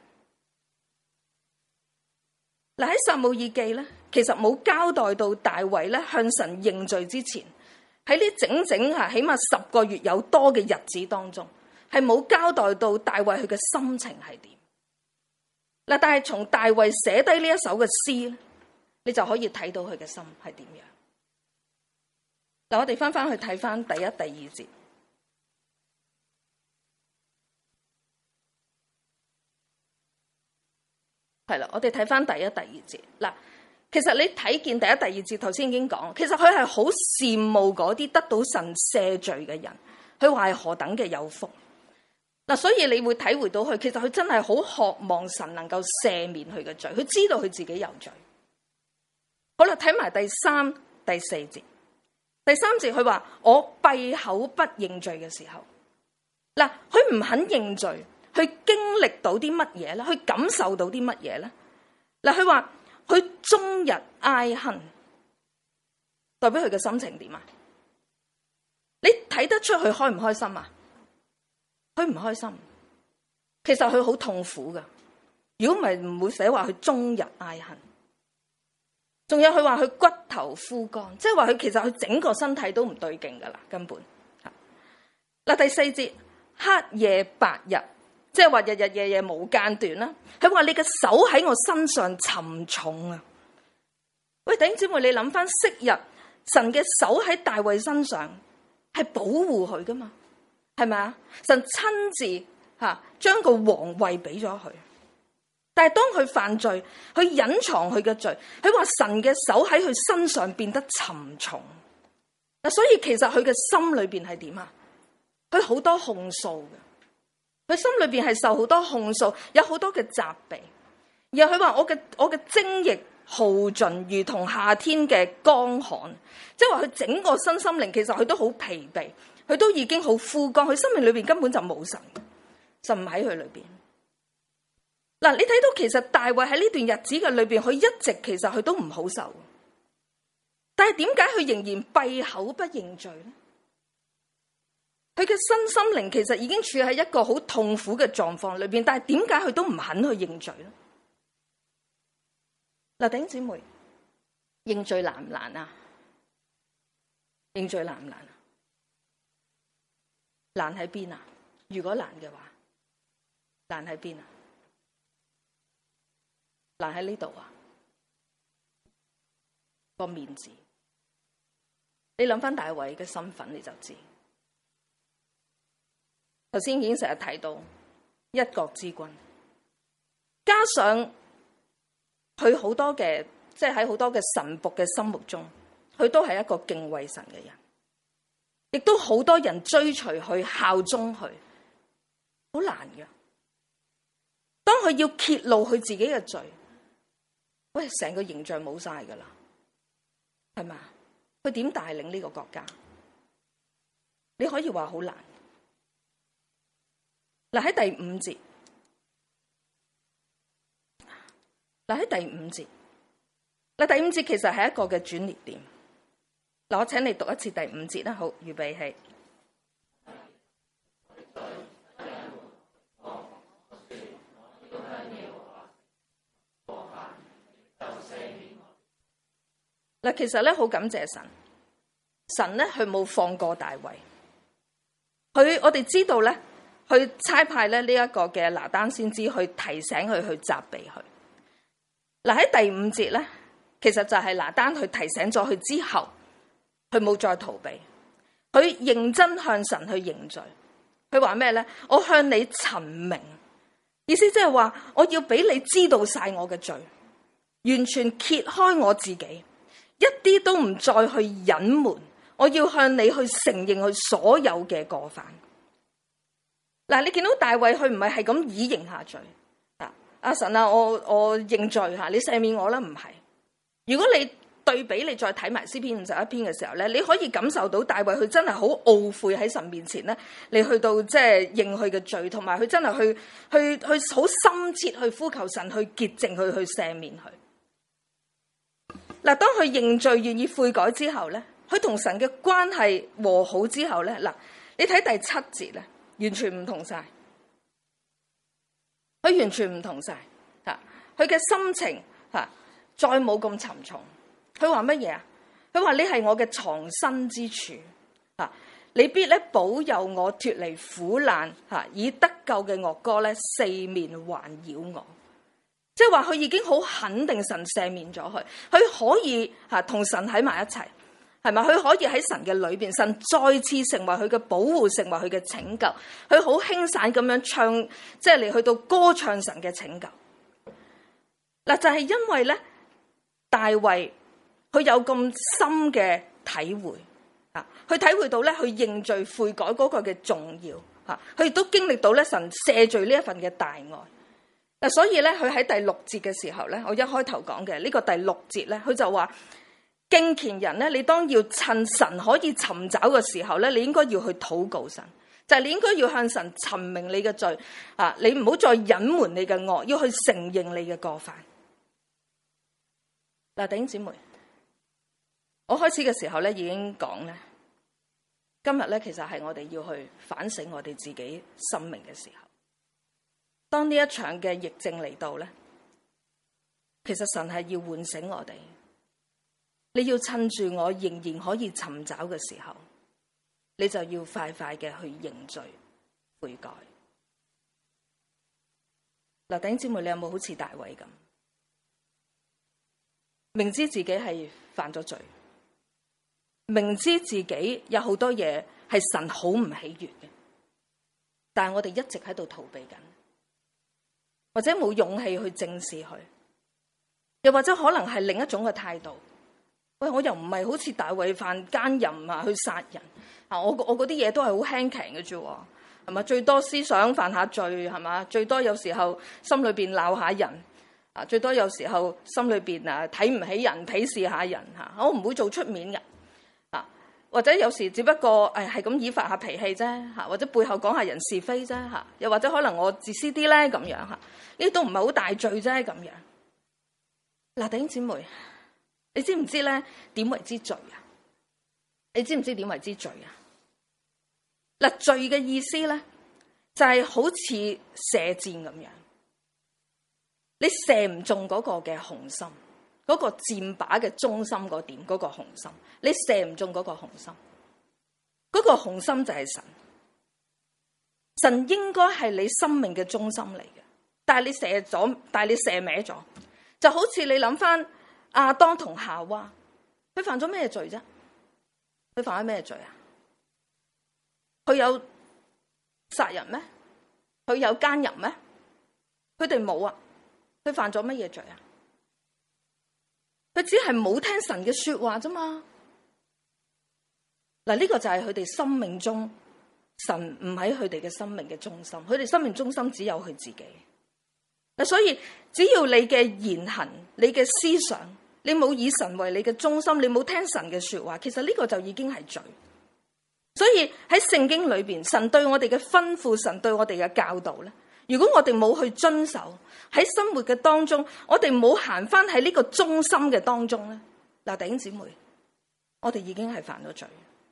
嗱，喺撒母耳記咧，其實冇交代到大衛咧向神認罪之前，喺呢整整起碼10個月有多嘅日子當中，係冇交代到大衛佢嘅心情係點。嗱，但係從大衛寫低呢一首嘅詩咧，你就可以睇到佢嘅心係點樣。嗱，我哋翻去睇翻第1、第2節。係啦，我哋睇翻第1、第2節。嗱，其實你睇見第1、第2節，頭先已經講，其實佢係好羨慕嗰啲得到神赦罪嘅人，佢話係何等嘅有福。嗱，所以你會體會到佢，其實佢真係好渴望神能夠赦免佢嘅罪，佢知道佢自己有罪。好啦，睇埋第3、第4節。第3節佢話我閉口不認罪嘅時候，嗱，佢唔肯認罪。佢經歷到啲乜嘢咧？佢感受到啲乜嘢咧？嗱，佢話佢終日哀恨，代表佢嘅心情點啊？你睇得出佢開唔開心啊？佢唔開心，其實佢好痛苦噶。如果唔係，唔會寫話佢終日哀恨。仲有佢話佢骨頭枯乾，即係話佢其實佢整個身體都唔對勁噶啦，根本嗱，第四節，黑夜白日，即係話日日夜夜無間斷啦。佢話你嘅手喺我身上沉重啊！喂，弟兄姊妹，你諗翻昔日神嘅手喺大衛身上係保護佢噶嘛？係咪啊？神親自將個皇位俾咗佢，但係當佢犯罪，佢隱藏佢嘅罪，佢話神嘅手喺佢身上變得沉重。嗱，所以其實佢嘅心裏邊係點啊？佢好多控訴嘅，佢心裏邊係受好多控訴，有好多嘅責備。然後佢話我嘅精液耗盡，如同夏天嘅乾旱，即係話佢整個身心靈其實佢都好疲憊，佢都已經好枯乾，佢生命裏邊根本就冇神，神唔喺佢裏邊。嗱，你睇到其實大衛喺呢段日子嘅裏邊，佢一直其實佢都唔好受，但係點解佢仍然閉口不認罪咧？佢嘅身心靈其實已經處喺一個好痛苦嘅狀況裏邊，但係點解佢都唔肯去認罪咧？嗱，弟兄姊妹，認罪難唔難啊？認罪難唔難啊？難喺邊啊？如果難嘅話，難喺邊啊？難喺呢度啊？個面子，你諗翻大衛嘅身份你就知。頭先已經成日提到一國之君，加上佢好多嘅，即係喺好多嘅臣僕嘅心目中，佢都係一個敬畏神嘅人，亦都好多人追隨佢、效忠佢，好難嘅。當佢要揭露佢自己嘅罪，喂，成個形象冇晒噶啦，係嘛？佢點帶領呢個國家？你可以話好難。嗱，喺第五節，第五節其實係一個嘅轉捩點。嗱，我請你讀一次第五節啦。好，預備起。嗱，其實咧好感謝神，神咧佢冇放過大衛，我哋知道咧。去差派咧呢一個嘅拿單先知去提醒佢，去責備佢。嗱，喺第五節咧，其實就係拿單去提醒咗佢之後，佢冇再逃避，佢認真向神去認罪。佢話咩咧？我向你陳明，意思即係話我要俾你知道晒我嘅罪，完全揭開我自己，一啲都唔再去隱瞞。我要向你去承認佢所有嘅過犯。嗱，你見到大衛佢唔係咁以刑下罪啊！阿神啊，我認罪吓，你赦免我啦，唔係。如果你對比你再睇埋詩篇51篇嘅時候咧，你可以感受到大衛佢真係好懊悔喺神面前咧，你去到即係認佢嘅罪，同埋佢真係去好深切去呼求神去潔淨佢，去赦免佢。嗱，當佢認罪願意悔改之後咧，佢同神嘅關係和好之後咧，嗱，你睇第7節咧。完全唔同晒，佢完全唔同晒，佢嘅心情再冇咁沉重。佢話乜嘢啊？佢話你係我嘅藏身之處，你必咧保佑我脫離苦難，以得救嘅樂歌咧四面環繞我。即係話佢已經好肯定神赦免咗佢，佢可以同神喺埋一齊。係咪？佢可以喺神嘅裏邊，神再次成為佢嘅保護，成為佢嘅拯救。佢好輕散咁樣唱，即係嚟去到歌唱神嘅拯救。嗱，就係因為咧，大衛佢有咁深嘅體會啊，佢體會到咧，佢認罪悔改嗰個嘅重要啊，佢亦都經歷到咧神赦罪呢一份嘅大愛。嗱，所以咧，佢喺第6節嘅時候咧，我一開頭講嘅呢個第6節咧，佢就話。敬虔人咧，你當要趁神可以尋找嘅時候咧，你應該要去禱告神，就係你應該要向神陳明你嘅罪啊！你唔好再隱瞞你嘅惡，要去承認你嘅過犯。嗱，弟兄姊妹，我開始嘅時候咧已經講咧，今日咧其實係我哋要去反省我哋自己生命嘅時候。當呢一場嘅疫症嚟到咧，其實神係要喚醒我哋。你要趁住我仍然可以尋找嘅時候， 你就要快快嘅去認罪悔改。嗱，弟兄姊妹，你有冇好似大衛咁，明知自己係犯咗罪，明知自己有好多嘢係神好唔喜悅嘅，但係我哋一直喺度逃避緊，或者冇勇氣去正視佢，又或者可能係另一種嘅態度。喂，我又唔係好似大衛犯奸淫啊，去殺人啊，我嗰啲嘢都係好輕鬆嘅啫，係嘛？最多思想犯下罪，係嘛？最多有時候心裏邊鬧下人啊，最多有時候心裏邊啊睇唔起人，鄙視下人吓，我唔會做出面嘅啊，或者有時只不過係咁以發下脾氣啫吓，或者背後講下人是非啫吓，又或者可能我自私啲咧咁樣吓，呢都唔係好大罪啫咁樣。嗱，弟兄姊妹，你知唔知咧點為之罪啊？你知唔知點為之罪啊？嗱，罪嘅意思咧就係好似射箭咁樣，你射唔中嗰個嘅紅心，嗰個箭靶嘅中心嗰點，嗰個紅心，你射唔中嗰個紅心，嗰個紅心就係神。神應該係你生命嘅中心嚟嘅，但係你射咗，但係你射歪咗，就好似你諗翻亞當同夏娃，佢犯咗咩罪啫？佢犯咗咩罪啊？佢有殺人咩？佢有奸淫咩？佢哋冇啊！佢犯咗乜嘢罪啊？佢只係冇聽神嘅說話啫嘛。嗱，呢個就係佢哋生命中神唔喺佢哋嘅生命嘅中心，佢哋生命中心只有佢自己。嗱，所以只要你嘅言行、你嘅思想，你冇以神為你嘅中心，你冇聽神嘅說話，其實呢個就已經係罪。所以喺聖經裏邊，神對我哋嘅吩咐，神對我哋嘅教導咧，如果我哋冇去遵守，喺生活嘅當中，我哋冇行翻喺呢個中心嘅當中咧，嗱，弟兄姊妹，我哋已經係犯咗罪。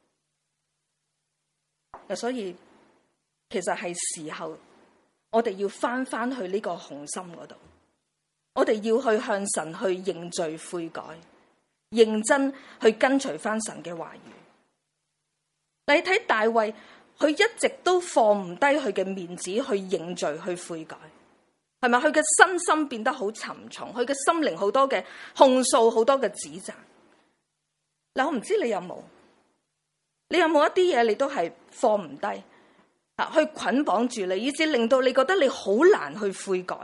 嗱，所以其實係時候，我哋要翻去呢個紅心嗰度，我哋要去向神去認罪悔改，認真去跟隨翻神嘅話語。你睇大衛，佢一直都放唔低佢嘅面子去認罪去悔改，係咪？佢嘅身心變得好沉重，佢嘅心靈好多嘅控訴，好多嘅指責。嗱，我唔知你有冇一啲嘢你都係放唔低啊，去捆綁住你，以致令到你覺得你好難去悔改。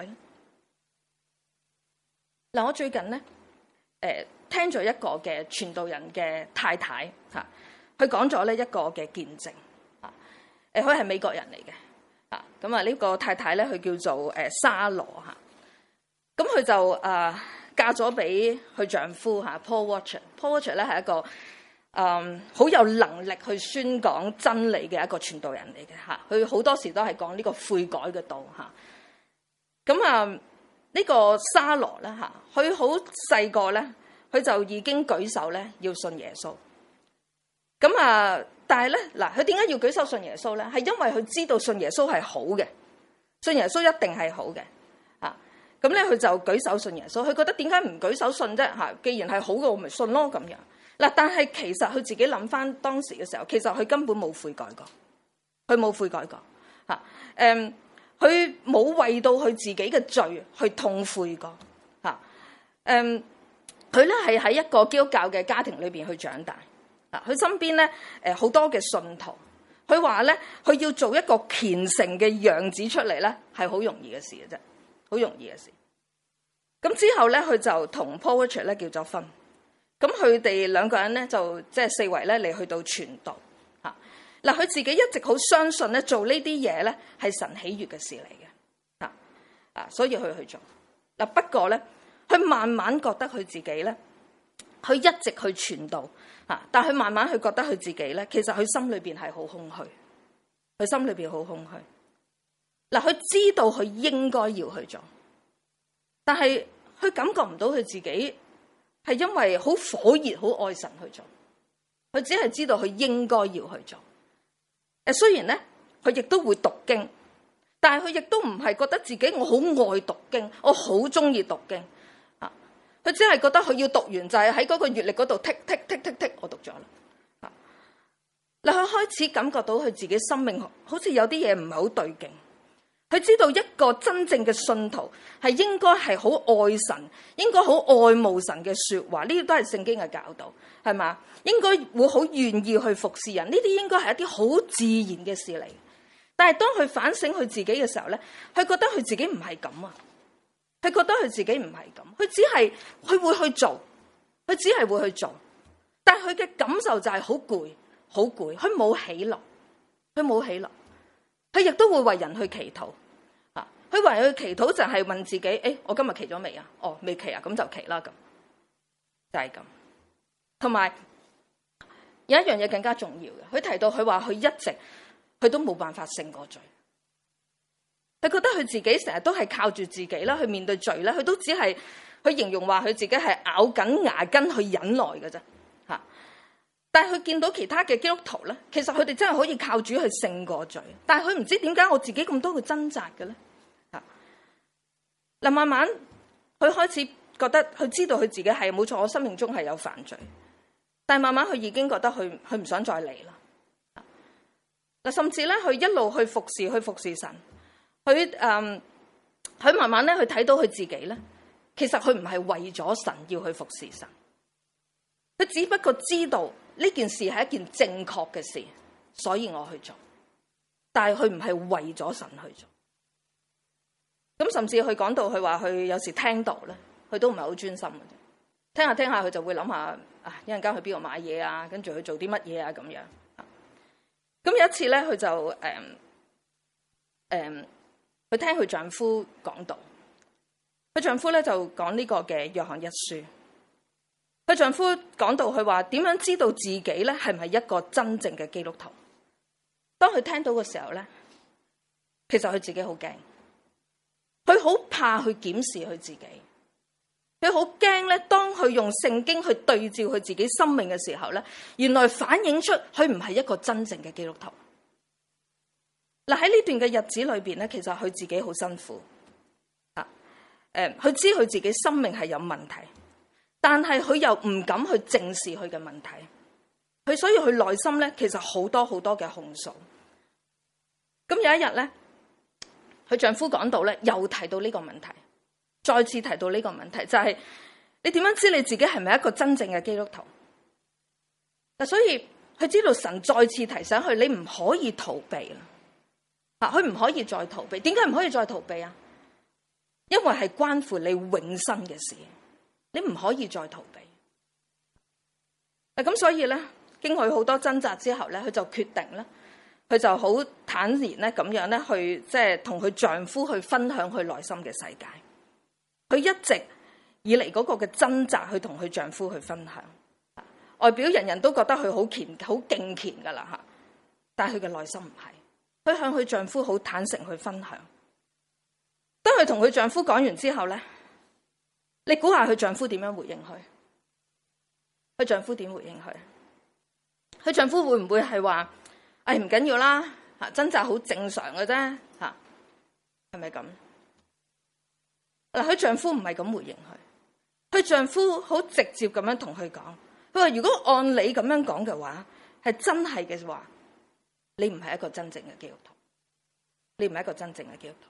嗱，我最近咧聽咗一個嘅傳道人嘅太太吓。佢講咗呢一個嘅見證啊，佢係美國人嚟嘅啊，咁啊呢個太太咧佢叫做沙羅嚇，咁佢就嫁咗俾佢丈夫嚇 Paul Watcher 咧係一個好有能力去宣講真理嘅一個傳道人嚟嘅嚇，佢好多時都係講呢個悔改嘅道嚇。咁呢個沙羅咧嚇，佢好細個咧，佢就已經舉手咧要信耶穌。咁但係咧，嗱，佢點解要舉手信耶穌咧？係因為佢知道信耶穌係好嘅，信耶穌一定係好嘅，啊，咁咧佢就舉手信耶穌。佢覺得點解唔舉手信啫？吓，既然係好嘅，我咪信咯咁樣。嗱，但係其實佢自己諗翻當時嘅時候，其實佢根本冇悔改過，佢冇悔改過，吓，佢冇為到佢自己嘅罪去痛悔過，吓，佢咧係喺一個基督教嘅家庭裏邊去長大。佢身邊咧，好多嘅信徒，佢話咧，佢要做一個虔誠嘅樣子出嚟咧，係好容易嘅事嘅啫，好容易嘅事。咁之後咧，佢就同 Paul Watcher 咧結咗婚。咁佢哋兩個人咧就即係四圍咧嚟去到傳道嚇。嗱，佢自己一直好相信咧，做呢啲嘢咧係神喜悅嘅事嚟嘅嚇，所以佢去做。嗱，不過咧，佢慢慢覺得佢自己咧，佢一直去傳道。但佢慢慢去覺得佢自己咧，其實佢心裏邊係好空虛，佢心裏邊好空虛。嗱，佢知道佢應該要去做，但係佢感覺唔到佢自己係因為好火熱、好愛神去做。佢只係知道佢應該要去做。雖然咧，佢亦都會讀經，但係佢亦都唔係覺得自己我好愛讀經，我好中意讀經。佢只係覺得佢要讀完就係喺嗰個月曆嗰度剔，我讀咗啦。 嗱，佢開始感覺到佢自己生命好似有啲嘢唔係好對勁。佢知道一個真正嘅信徒係應該係好愛神，應該好愛慕神嘅說話，呢啲都係聖經嘅教導，係嘛？應該會好願意去服侍人，呢啲應該係一啲好自然嘅事嚟。但係當佢反省佢自己嘅時候咧，佢覺得佢自己唔係咁啊，佢覺得佢自己唔係咁，佢只係佢會去做，佢只係會去做，但係佢嘅感受就係好攰，好攰，佢冇喜樂，佢冇喜樂。佢亦都會為人去祈禱，佢為人去祈禱就係問自己：我今日祈咗未啊？哦，未祈啊，咁就祈啦，咁就係咁。同埋有一樣嘢更加重要嘅，佢提到佢話佢一直佢都冇辦法勝過罪，佢覺得佢自己成日都係靠住自己啦，去面對罪啦，佢都只係去形容話佢自己係咬緊牙根去忍耐嘅啫。但係佢見到其他嘅基督徒咧，其實佢哋真係可以靠主去勝過罪，但係佢唔知點解我自己咁多嘅掙扎嘅咧。嗱，慢慢佢開始覺得佢知道佢自己係冇錯，我生命中係有犯罪，但係慢慢佢已經覺得佢唔想再嚟啦。嗱，甚至咧佢一路去服侍神，佢慢慢咧去睇到佢自己咧，其實佢唔係為咗神要去服侍神，佢只不過知道呢件事係一件正確嘅事，所以我去做。但係佢唔係為咗神去做。咁甚至佢講到佢話佢有時聽到咧，佢都唔係好專心嘅啫。聽下聽下，佢就會諗下一陣間去邊度買嘢啊，跟住去做啲乜嘢啊咁樣。咁有一次咧，佢就佢聽佢丈夫講道，佢丈夫咧就講呢個嘅約翰一書。佢丈夫講到佢話點樣知道自己咧係唔係一個真正嘅基督徒？當佢聽到嘅時候咧，其實佢自己好驚，佢好怕去檢視佢自己，佢好驚咧。當佢用聖經去對照佢自己生命嘅時候咧，原來反映出佢唔係一個真正嘅基督徒。嗱，喺呢段嘅日子裏邊咧，其實佢自己好辛苦佢知佢自己生命係有問題。但係佢又唔敢去正視佢嘅問題，所以佢內心咧其實好多好多嘅控訴。咁有一日咧，佢丈夫講到咧，又提到呢個問題，再次提到呢個問題，就係你點樣知你自己係咪一個真正嘅基督徒？嗱，所以佢知道神再次提醒佢，你唔可以逃避啦。佢唔可以再逃避。點解唔可以再逃避啊？因為係關乎你永生嘅事。你唔可以再逃避。咁所以咧，經過好多掙扎之後咧，佢就決定咧，佢就好坦然咧咁樣咧去即係同佢丈夫去分享佢內心嘅世界。佢一直以嚟嗰個嘅掙扎，去同佢丈夫去分享。外表人人都覺得佢好虔、好敬虔噶啦吓，但係佢嘅內心唔係。佢向佢丈夫好坦誠去分享。當佢同佢丈夫講完之後咧，你估下佢丈夫點樣回應佢？佢丈夫點回應佢？佢丈夫會唔會係話：唔緊要啦，掙扎好正常嘅啫，係咪咁？嗱，佢丈夫唔係咁回應佢。佢丈夫好直接咁樣同佢講：佢話如果按你咁樣講嘅話，係真係嘅話，你唔係一個真正嘅基督徒，你唔係一個真正嘅基督徒。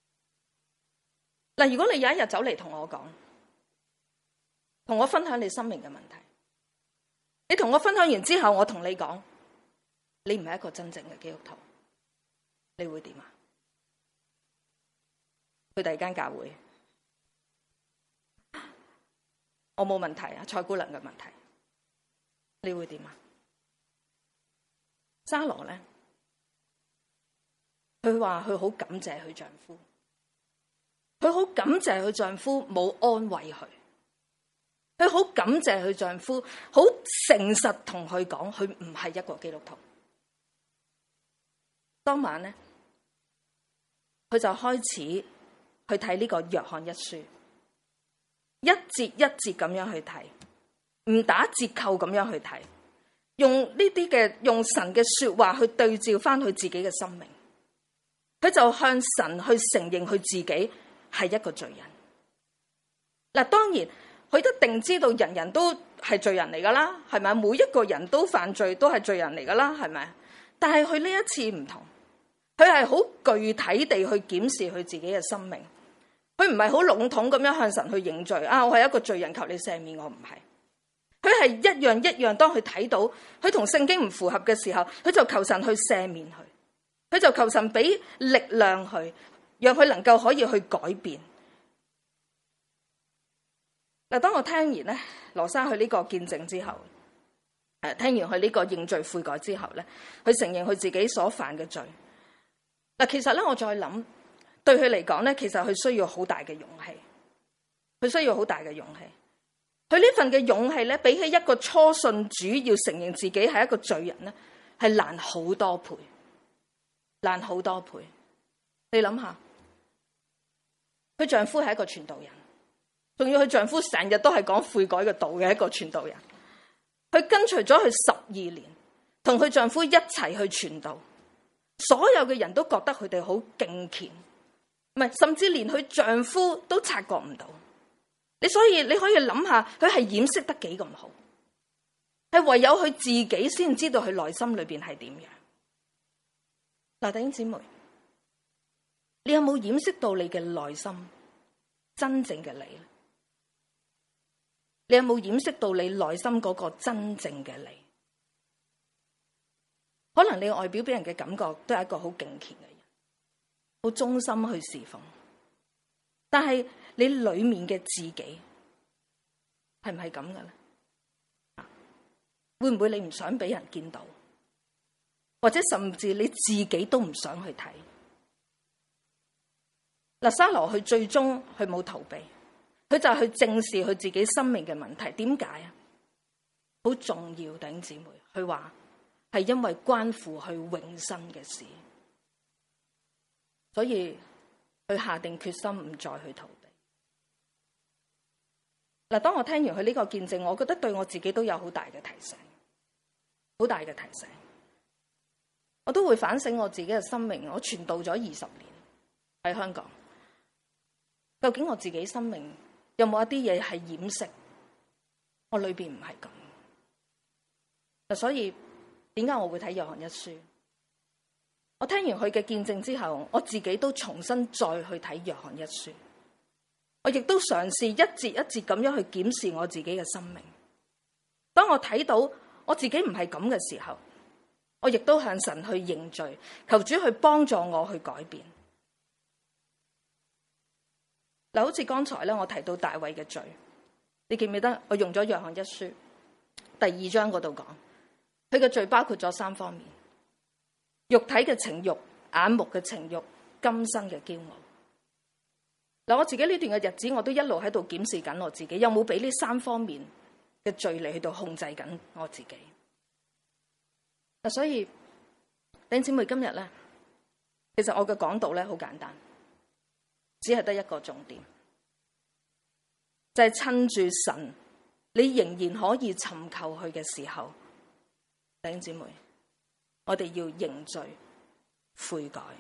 嗱，如果你有一日走嚟同我講，同我分享你生命嘅問題，你同我分享完之後，我同你講，你唔係一個真正嘅基督徒，你會點啊？去第二間教會，我冇問題啊，蔡姑娘嘅問題，你會點啊？沙羅咧，佢話佢好感謝佢丈夫，佢好感謝佢丈夫冇安慰佢。佢好感謝佢丈夫，好誠實同佢講，佢唔係一個基督徒。當晚咧，佢就開始去睇呢個約翰一書，一節一節咁樣去睇，唔打折扣咁樣去睇，用神嘅說話去對照翻佢自己嘅生命。佢就向神去承認佢自己係一個罪人。嗱，當然。 佢一定知道人人都係罪人嚟噶啦，係咪？每一個人都犯罪，都係罪人嚟噶啦，係咪？但係佢呢一次唔同，佢係好具體地去檢視佢自己嘅生命，佢唔係好籠統咁樣向神去認罪啊！我係一個罪人，求你赦免我，唔係。佢係一樣一樣，當佢睇到佢同聖經唔符合嘅時候，佢就求神去赦免佢，佢就求神俾力量佢，讓佢能夠可以去改變。嗱，當我聽完咧羅生佢呢個見證之後，聽完佢呢個認罪悔改之後咧，佢承認佢自己所犯嘅罪。嗱，其實咧我再諗，對佢嚟講咧，其實佢需要好大嘅勇氣，佢需要好大嘅勇氣。佢呢份嘅勇氣咧，比起一個初信主要承認自己係一個罪人咧，係難好多倍，難好多倍。你諗下，佢丈夫係一個傳道人。仲要佢丈夫成日都係講悔改嘅道嘅一個傳道人，佢跟隨咗佢12年，同佢丈夫一齊去傳道，所有嘅人都覺得佢哋好敬虔，唔係，甚至連佢丈夫都察覺唔到。所以你可以諗下，佢係掩飾得幾咁好，係唯有佢自己先知道佢內心裏邊係點樣。嗱，弟兄姊妹，你有冇掩飾到你嘅內心真正嘅你？你有冇掩飾到你內心嗰個真正嘅你？可能你外表俾人嘅感覺都係一個好敬虔嘅人，好忠心去侍奉，但係你裏面嘅自己係唔係咁嘅咧？會唔會你唔想俾人見到，或者甚至你自己都唔想去睇？拿撒羅佢最終佢冇逃避。佢就去正視佢自己生命嘅問題，點解啊？好重要，弟兄姊妹，佢話係因為關乎佢永生嘅事，所以佢下定決心唔再去逃避。嗱，當我聽完佢呢個見證，我覺得對我自己都有好大嘅提醒，好大嘅提醒。我都會反省我自己嘅生命，我傳道咗20年喺香港，究竟我自己生命有冇一啲嘢係掩飾？我裏邊唔係咁，所以點解我會睇約翰一書？我聽完佢嘅見證之後，我自己都重新再去睇約翰一書。我亦都嘗試一節一節咁樣去檢視我自己嘅生命。當我睇到我自己唔係咁嘅時候，我亦都向神去認罪，求主去幫助我去改變。嗱，好似剛才咧，我提到大衛嘅罪，你記唔記得？我用咗約翰一書第2章嗰度講，佢嘅罪包括咗3方面：肉體嘅情慾、眼目嘅情慾、今生嘅驕傲。嗱，我自己呢段嘅日子，我都一路喺度檢視緊我自己，有冇俾呢3方面嘅罪嚟去到控制緊我自己。嗱，所以弟兄姊妹，今日咧，其實我嘅講道咧好簡單。只係得一個重點，就係趁住神你仍然可以尋求佢嘅時候，弟兄姊妹，我哋要認罪悔改，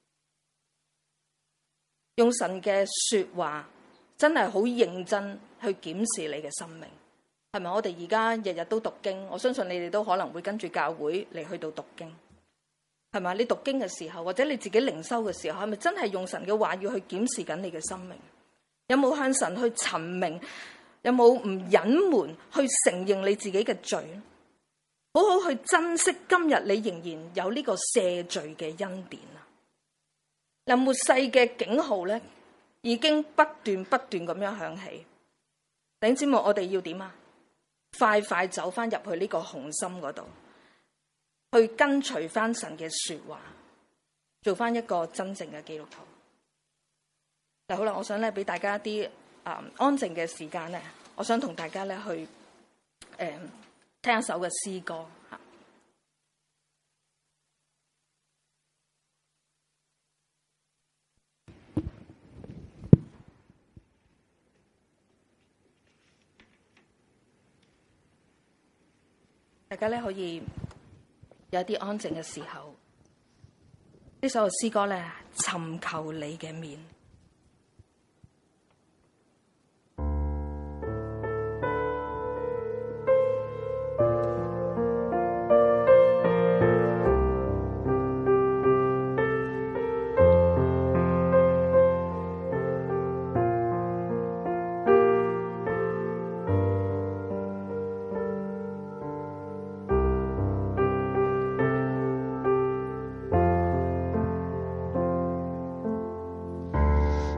用神嘅說話真係好認真去檢視你嘅生命，係咪？我哋而家日日都讀經，我相信你哋都可能會跟住教會嚟去到讀經。係咪？你讀經嘅時候，或者你自己靈修嘅時候，係咪真係用神嘅話要去檢視緊你嘅生命？有冇向神去尋明？有冇唔隱瞞去承認你自己嘅罪？好好去珍惜今日你仍然有呢個赦罪嘅恩典啊！嗱，末世嘅警號咧，已經不斷咁樣響起。弟兄姊妹，我哋要點啊？快快走翻入去呢個紅心嗰度。去跟隨翻神嘅說話，做翻一個真正嘅基督徒。嗱，好啦，我想咧俾大家一啲安靜嘅時間咧，我想同大家咧去聽一首嘅詩歌吓。大家咧可以有啲安靜嘅時候，呢首詩歌咧，尋求你嘅面。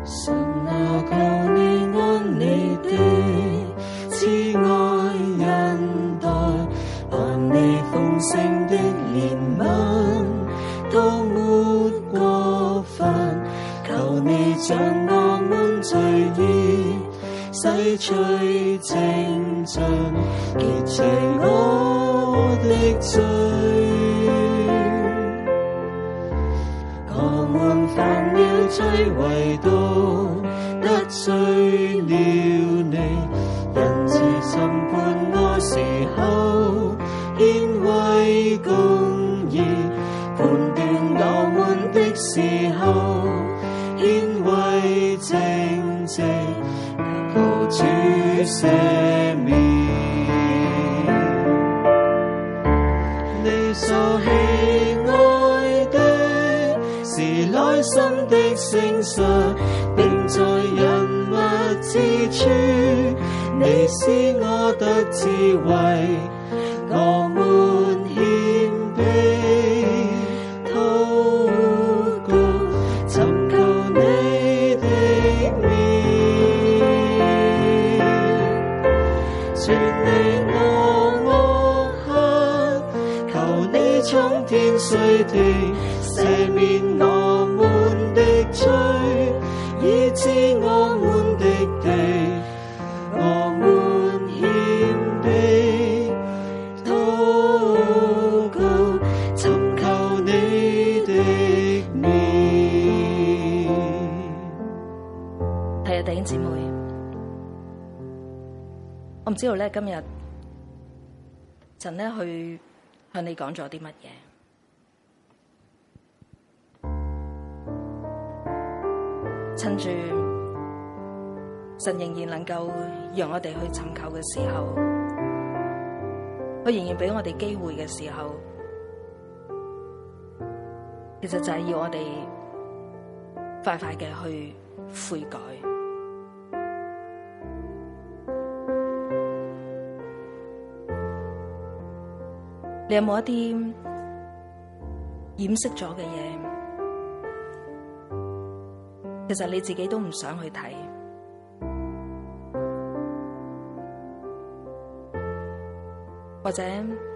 神啊，求你按你的慈愛恩待，盼你豐盛的憐憫都沒過分，求你將我們罪孽洗除淨盡，潔淨我的罪。我們犯了罪，唯獨得罪了你，因此審判我時候顯為公義，判斷我們的時候顯為正直，求主赦免。你所喜愛的是內心的誠實，並在人物之處，你使我得智慧，我們謙卑禱告，尋求你的面，全離我惡行，求你從天垂地赦免我們的罪，醫治我們的地，我們謙卑禱告，尋求你的面。 係啊，弟兄姊妹，我唔知道咧，今日神咧去向你講咗啲乜嘢。趁住神仍然能夠讓我哋去尋求嘅時候，佢仍然俾我哋機會嘅時候，其實就係要我哋快快嘅去悔改。你有冇一啲掩飾咗嘅嘢？其實你自己都唔想去睇，或者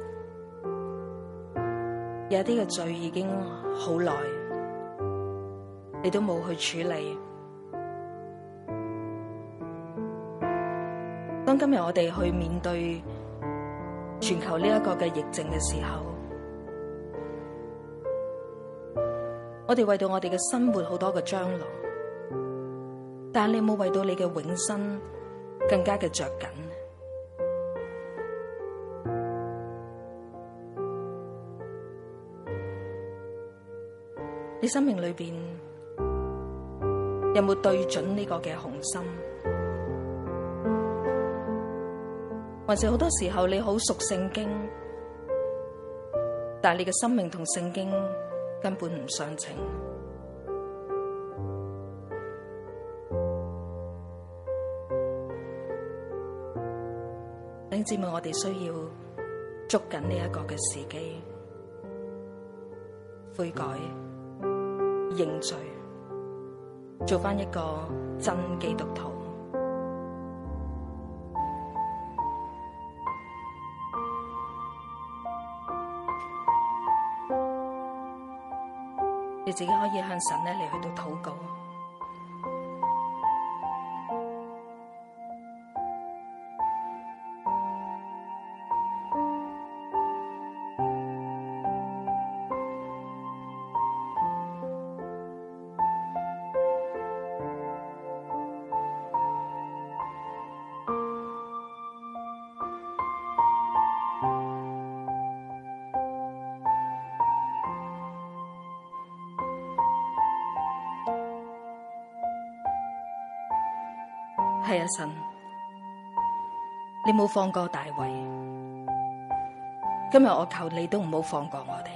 有啲嘅罪已經好耐，你都冇去處理。當今日我哋去面對全球呢一個嘅疫症嘅時候，我哋為到我哋嘅生活好多嘅將來，但係你有冇為到你嘅永生更加嘅着緊？你生命裏邊有冇對準呢個嘅紅心？還是好多時候你好熟聖經，但係你嘅生命同聖經根本唔相稱。弟兄姊妹，我哋需要捉緊呢一個嘅時機，悔改、認罪，做返一個真基督徒。你自己可以向神咧嚟去到禱告。係啊，神，你冇放過大衛，今日我求你都唔好放過我哋，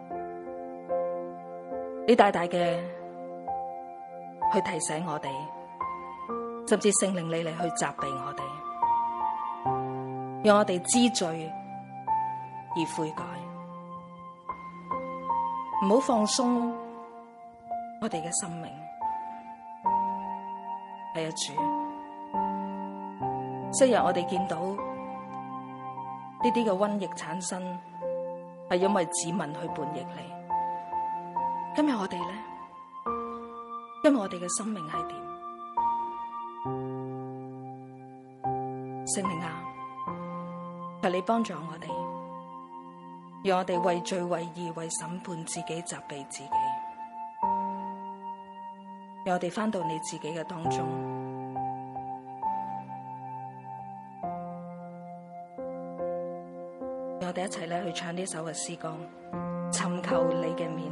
你大大嘅去提醒我哋，甚至聖靈你嚟去責備我哋，讓我哋知罪而悔改，唔好放鬆我哋嘅生命。 係啊，主，昔日我哋見到呢啲嘅瘟疫產生，係因為子民去叛逆你。今日我哋咧，今日我哋嘅生命係點？聖靈啊，求你幫助我哋，讓我哋為罪、為義、為審判自己責備自己，讓我哋返到你自己嘅當中。讓我哋一齊咧去唱呢首嘅詩歌，尋求你嘅面。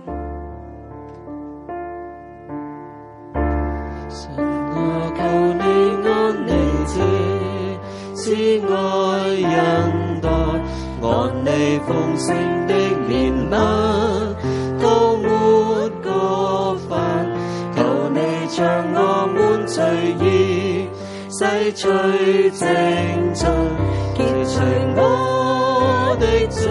神啊，求你安你慈愛恩待，按你豐盛的憐憫，塗抹過犯，求你將我們罪孽洗除淨盡，潔除我的罪。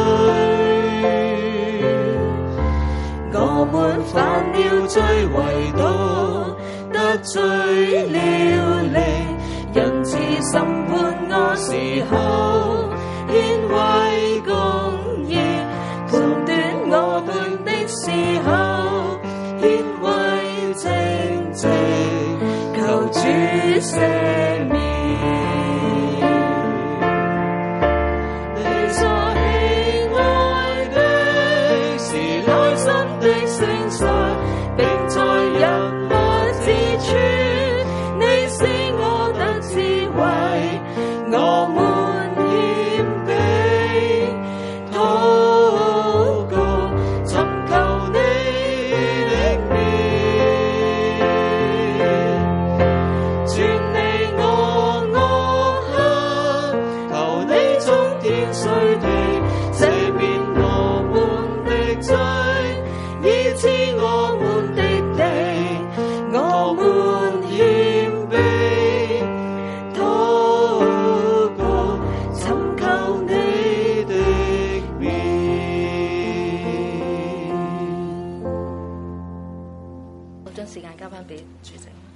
我們犯了罪，唯獨得罪了你，因此審判我時候，顯為公義；判斷我們的時候，顯為正直。求主赦免。你所喜愛的是內心的誠實，並在人愛之處，你使我得智慧。我們謙卑禱告，尋求你的面，轉離我惡行，求你從天垂地赦免我們的罪，醫治我們的地。我們謙卑禱告，尋求你的面。 我將時間交返俾主席。